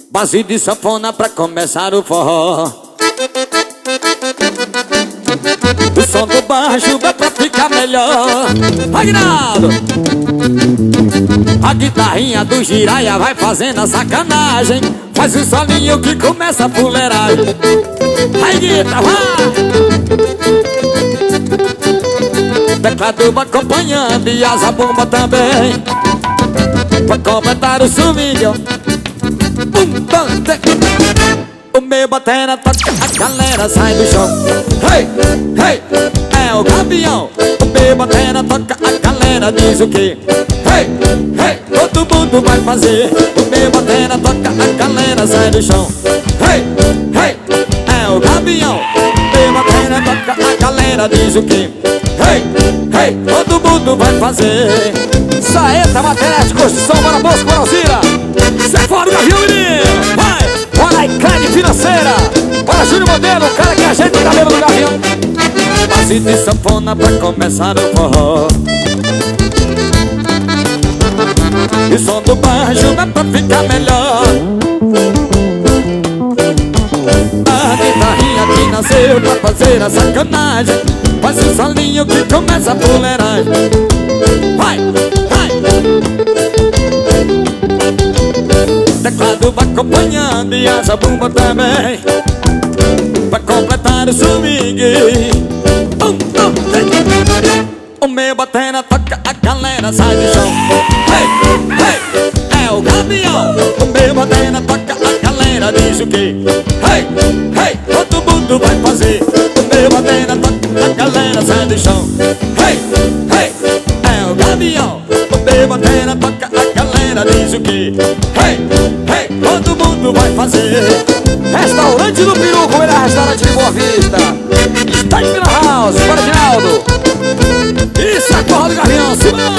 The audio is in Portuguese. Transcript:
base de sanfona pra começar o forró. O som do baixo vai pra ficar melhor. Aguinaldo! A guitarrinha do Jiraya vai fazendo a sacanagem. Faz um solinho que começa a fuleiragem. Aí, guitarra, vai! Teclado vai acompanhando e asa bomba também. Pra completar o swing, ó. O meu batera toca, a galera sai do chão. Hey, hey, é o gavião. O meu batera toca, a galera diz o quê? Hey, hey, todo mundo vai fazer. O meu batera toca, a galera sai do chão. Hey, hey, é o gavião. O meu batera toca, a galera diz o quê? Hey, hey, todo mundo vai fazer. Saeta, matéria de construção, bora Bosco, bora Alzira. Sai fora o gavião, menino. Vai, bora aí, Crane Financeira. Bora Júnior Modelo, o cara que ajeita o cabelo do gavião. Base de sanfona pra começar o forró. E o som do baixo é pra ficar melhor. A guitarrinha que nasceu pra fazer a sacanagem. Faz um solinho que começa a fuleiragem. Vai, vai. Teclado vai acompanhando e asa bomba também. Pra completar o swing. O meu batera toca, a galera sai do chão. Hey, hey, é o gavião. O meu batera toca, a galera diz o quê? Hey, hey, todo mundo vai fazer. O meu batera toca, a galera sai do chão. Hey, hey, é o gavião. O meu batera toca, a galera diz o quê? Hey, hey, todo mundo vai fazer. Restaurante do Peru, melhor restaurante de Boa Vista. Está em Vila House, para Ginaldo. Isso é forró do gavião, Simão.